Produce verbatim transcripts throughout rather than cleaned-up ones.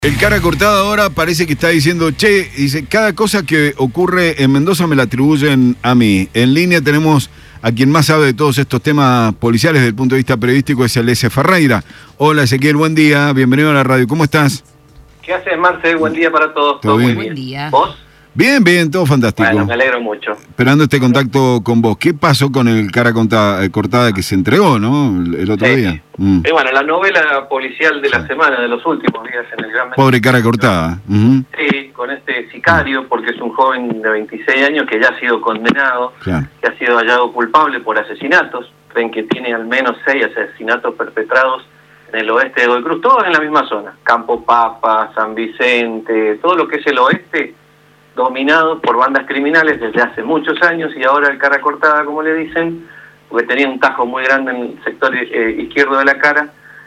El cara cortada ahora parece que está diciendo, che, dice, cada cosa que ocurre en Mendoza me la atribuyen a mí. En línea tenemos a quien más sabe de todos estos temas policiales desde el punto de vista periodístico, es el S. Ferreira. Hola Ezequiel, buen día, bienvenido a la radio, ¿cómo estás? ¿Qué haces, Marce? Buen día para todos. ¿Todo bien? Muy Buen día. ¿Vos? Bien, bien, todo fantástico. Bueno, me alegro mucho. Esperando este contacto con vos. ¿Qué pasó con el cara contada, cortada que se entregó, no? El, el otro Sí. día. Mm. Y bueno, la novela policial de la semana, de los últimos días en el Gran Mendoza. Pobre cara cortada. Uh-huh. Sí, con este sicario, porque es un joven de veintiséis años que ya ha sido condenado, Claro. que ha sido hallado culpable por asesinatos. Creen que tiene al menos seis asesinatos perpetrados en el oeste de Godoy Cruz, todos en la misma zona. Campo Papa, San Vicente, todo lo que es el oeste, dominado por bandas criminales desde hace muchos años, y ahora el cara cortada, como le dicen, porque tenía un tajo muy grande en el sector eh, izquierdo de la cara,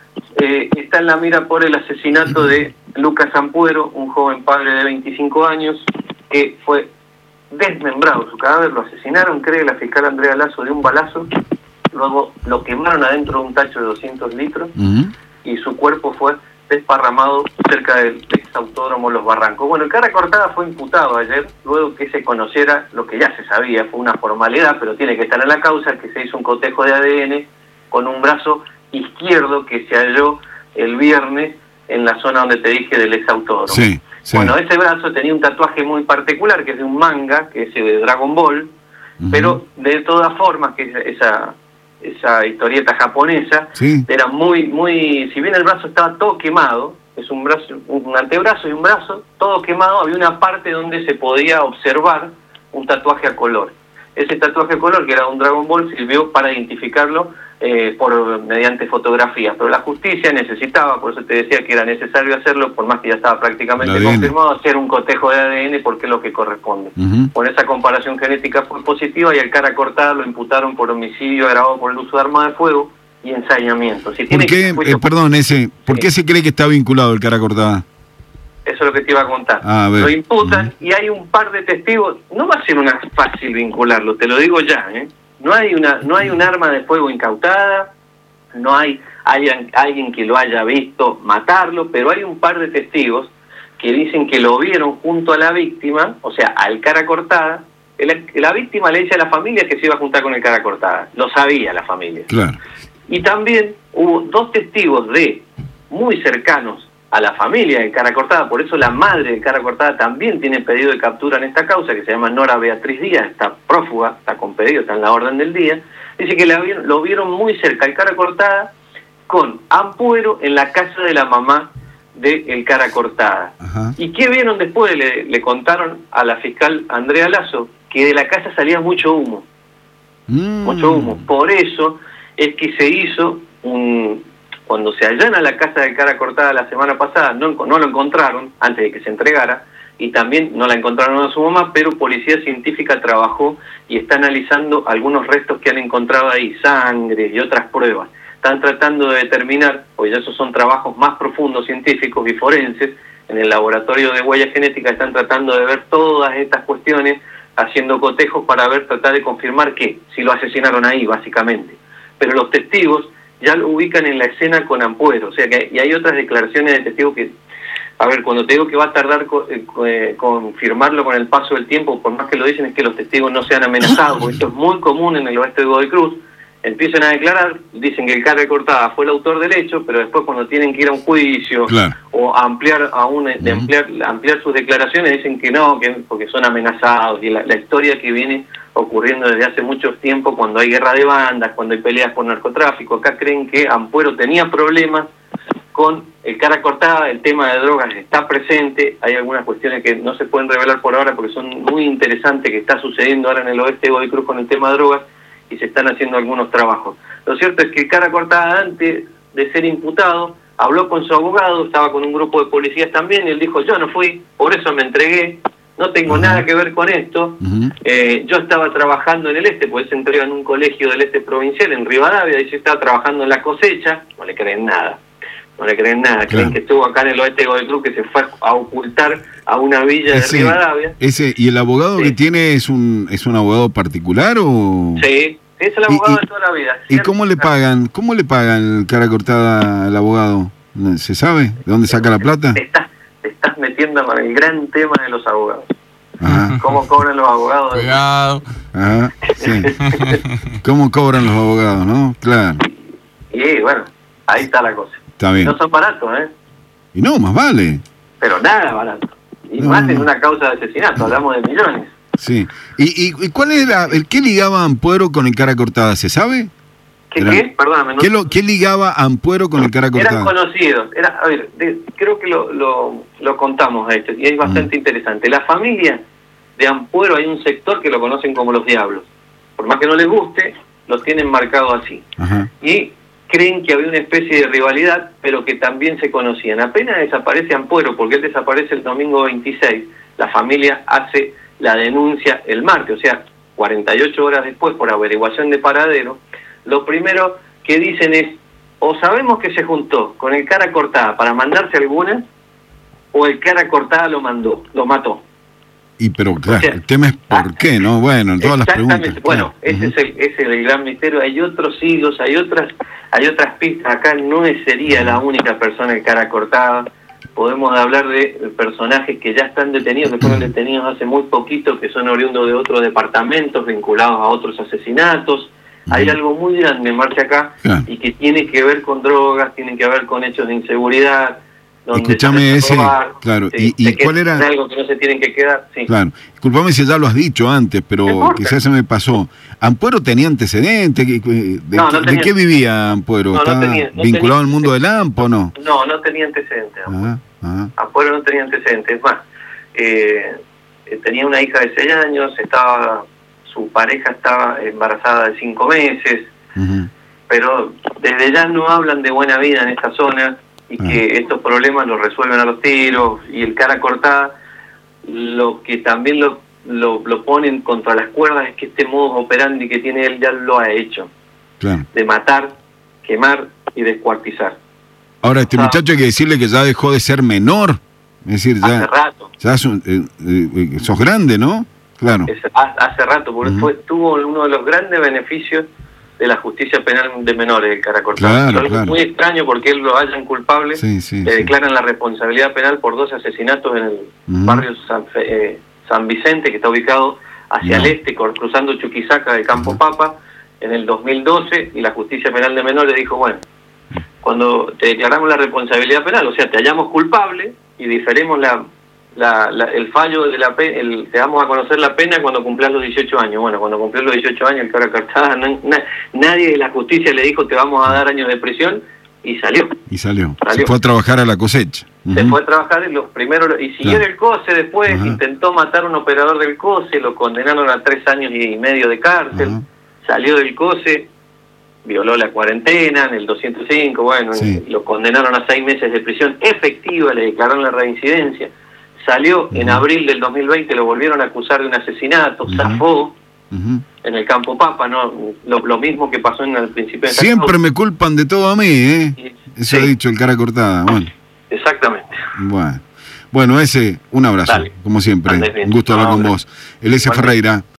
eh, está en la mira por el asesinato de Lucas Ampuero, un joven padre de veinticinco años, que fue desmembrado. Su cadáver lo asesinaron, cree la fiscal Andrea Lazo, de un balazo, luego lo quemaron adentro de un tacho de doscientos litros, Uh-huh. y su cuerpo fue desparramado cerca del exautódromo Los Barrancos. Bueno, el cara cortada fue imputado ayer, luego que se conociera lo que ya se sabía, fue una formalidad, pero tiene que estar en la causa, que se hizo un cotejo de A D N con un brazo izquierdo que se halló el viernes en la zona donde te dije del exautódromo. Sí, sí. Bueno, ese brazo tenía un tatuaje muy particular, que es de un manga, que es de Dragon Ball, Uh-huh. pero de todas formas, que esa... esa historieta japonesa, Sí. era muy, muy, si bien el brazo estaba todo quemado, es un brazo, un antebrazo y un brazo, todo quemado, había una parte donde se podía observar un tatuaje a color. Ese tatuaje a color, que era un Dragon Ball, sirvió para identificarlo eh, por mediante fotografías, pero la justicia necesitaba, por eso te decía que era necesario hacerlo, por más que ya estaba prácticamente A D N. confirmado, hacer un cotejo de A D N porque es lo que corresponde. Uh-huh. Con esa comparación genética fue positiva, y al cara cortada lo imputaron por homicidio agravado por el uso de arma de fuego y ensañamiento. Si ¿Por tiene qué, que- eh, perdón, ese, ¿por Sí. qué se cree que está vinculado el cara cortada? Eso es lo que te iba a contar. Ah, a ver. Lo imputan, Uh-huh. y hay un par de testigos. No va a ser una fácil vincularlo, te lo digo ya, ¿eh? No hay una, no hay un arma de fuego incautada, no hay alguien, alguien que lo haya visto matarlo, pero hay un par de testigos que dicen que lo vieron junto a la víctima, o sea, al cara cortada. El- la víctima le dice a la familia que se iba a juntar con el cara cortada. Lo sabía la familia. Claro. Y también hubo dos testigos de muy cercanos a la familia de cara cortada, por eso la madre de cara cortada también tiene pedido de captura en esta causa, que se llama Nora Beatriz Díaz, está prófuga, está con pedido, está en la orden del día. Dice que la vieron- lo vieron muy cerca, el cara cortada, con Ampuero en la casa de la mamá de el cara cortada. Ajá. ¿Y qué vieron después? Le, le contaron a la fiscal Andrea Lazo que de la casa salía mucho humo. Mm. mucho humo. Por eso es que se hizo un... Cuando se allana la casa del cara cortada la semana pasada, no, no lo encontraron antes de que se entregara, y también no la encontraron a su mamá, pero Policía Científica trabajó y está analizando algunos restos que han encontrado ahí, sangre y otras pruebas. Están tratando de determinar, pues ya esos son trabajos más profundos, científicos y forenses, en el laboratorio de huella genética están tratando de ver todas estas cuestiones, haciendo cotejos para ver, tratar de confirmar que si lo asesinaron ahí, básicamente. Pero los testigos ya lo ubican en la escena con Ampuero, o sea que, y hay otras declaraciones de testigos que, a ver, cuando te digo que va a tardar co- eh, co- eh, confirmarlo con el paso del tiempo, por más que lo dicen, es que los testigos no sean amenazados, porque esto es muy común en el oeste de Godoy Cruz. Empiezan a declarar, dicen que el cara cortada fue el autor del hecho, pero después cuando tienen que ir a un juicio, Claro. o ampliar aún de Ujú. ampliar ampliar sus declaraciones, dicen que no, que porque son amenazados, y la, la historia que viene ocurriendo desde hace mucho tiempo, cuando hay guerra de bandas, cuando hay peleas por narcotráfico. Acá creen que Ampuero tenía problemas con el cara cortada, el tema de drogas está presente, hay algunas cuestiones que no se pueden revelar por ahora porque son muy interesantes, que está sucediendo ahora en el oeste de Godoy Cruz con el tema de drogas, y se están haciendo algunos trabajos. Lo cierto es que el cara cortada, antes de ser imputado, habló con su abogado, estaba con un grupo de policías también, y él dijo: yo no fui, por eso me entregué, no tengo Ajá. nada que ver con esto. Uh-huh. Eh, yo estaba trabajando en el este, pues se entrega en un colegio del este provincial, en Rivadavia, dice: estaba trabajando en la cosecha. No le creen nada, no le creen nada, Claro. creen que estuvo acá en el oeste de Godoy Cruz, que se fue a ocultar a una villa Ese- de Rivadavia. Ese, ¿y el abogado Sí. que tiene es un es un abogado particular o...? Sí, es el Y- abogado y- de toda la vida. ¿Y cómo le pagan? ¿Cómo le pagan cara cortada al abogado? ¿Se sabe de dónde saca la plata? Está, metiendo con el gran tema de los abogados. Ajá. ¿Cómo cobran los abogados? Cuidado. Ajá, sí. ¿Cómo cobran los abogados, no? Claro. Y bueno, ahí está la cosa. Está bien. No son baratos, ¿eh? Y no, más vale. Pero nada barato. Y No, más no. en una causa de asesinato, hablamos de millones. Sí. ¿Y, y, y cuál era, el qué ligaba a Ampuero con el cara cortada? ¿Se sabe? ¿Qué, Era- qué? Perdóname. No, ¿Qué, lo, ¿Qué ligaba a Ampuero con el cara cortada? eran conocidos. Era, a ver, de- creo que lo, lo, lo contamos a esto, y es bastante interesante. La familia de Ampuero, hay un sector que lo conocen como los diablos. Por más que no les guste, los tienen marcados así. Ajá. Y creen que había una especie de rivalidad, pero que también se conocían. Apenas desaparece Ampuero, porque él desaparece el domingo veintiséis, la familia hace la denuncia el martes, o sea, cuarenta y ocho horas después, por averiguación de paradero. Lo primero que dicen es, o sabemos que se juntó con el cara cortada para mandarse alguna, o el cara cortada lo mandó, lo mató. Y pero claro, O sea, el tema es por qué, ¿no? Bueno, todas las Exactamente. preguntas. Bueno, claro. ese Ujú. es el, ese es el gran misterio. Hay otros hilos, hay otras, hay otras pistas. Acá no es- sería la única persona el cara cortada. Podemos hablar de personajes que ya están detenidos, que fueron detenidos hace muy poquito, que son oriundos de otros departamentos vinculados a otros asesinatos. Hay Ujú. algo muy grande en marcha acá Claro. y que tiene que ver con drogas, tiene que ver con hechos de inseguridad. donde Escúchame salen a ese, robar, claro, sí, y- y se quedan ¿cuál era? en algo que no se tienen que quedar, sí. Claro. Disculpame si ya lo has dicho antes, pero No importa. quizás se me pasó. ¿Ampuero tenía antecedentes? ¿De, de- No, no de tenía. qué vivía Ampuero? No, no ¿Estaba tenía- no vinculado tenía. al mundo del A M P o no? No, no tenía antecedentes. Ajá, ajá. Ampuero no tenía antecedentes. Es más, eh, eh, tenía una hija de seis años, estaba, su pareja estaba embarazada de cinco meses, Ujú. pero desde ya no hablan de buena vida en esta zona y Ah. que estos problemas los resuelven a los tiros, y el cara cortada, lo que también lo, lo, lo ponen contra las cuerdas es que este modo operandi que tiene él ya lo ha hecho, Claro. de matar, quemar y descuartizar. Ahora, este Ah. muchacho hay que decirle que ya dejó de ser menor. Es decir, Hace ya, rato. ya sos, eh, eh, sos grande, ¿no? Claro. Es- ha- hace rato, porque Ujú. fue, tuvo uno de los grandes beneficios de la justicia penal de menores, el cara cortado. Claro, Algo claro. muy extraño, porque él lo hallan culpable, Sí, sí, le sí. declaran la responsabilidad penal por dos asesinatos en el Ujú. barrio San, Fe- eh, San Vicente, que está ubicado hacia No. el este, cor- cruzando Chuquisaca de Campo Ujú. Papa, en el dos mil doce, y la justicia penal de menores dijo, bueno, cuando te declaramos la responsabilidad penal, o sea, te hallamos culpable y diferemos la, la, la- el fallo de la pena, el, te damos a conocer la pena cuando cumplas los dieciocho años. Bueno, cuando cumplió los dieciocho años, el cara cortada, no- na- nadie de la justicia le dijo te vamos a dar años de prisión, y salió. Y salió. Salió. Se fue a trabajar a la cosecha. Se Ujú. fue a trabajar y los primeros, y siguió Claro. el COSE después, Ajá. intentó matar a un operador del COSE, lo condenaron a tres años y medio de cárcel, Ajá. salió del COSE, violó la cuarentena en el doscientos cinco, bueno, Sí. y lo condenaron a seis meses de prisión efectiva, le declararon la reincidencia, salió en Ujú. abril del dos mil veinte, lo volvieron a acusar de un asesinato, Ujú. zafó Ujú. en el Campo Papa, no lo, lo mismo que pasó en el principio de esta Siempre causa. me culpan de todo a mí, ¿eh? Eso Sí. ha dicho el cara cortada. Bueno, Exactamente. bueno. Bueno, ese, un abrazo, Dale. como siempre. Andes bien. Un gusto hablar No, con hombre. vos. El S. Igualmente. Ferreira.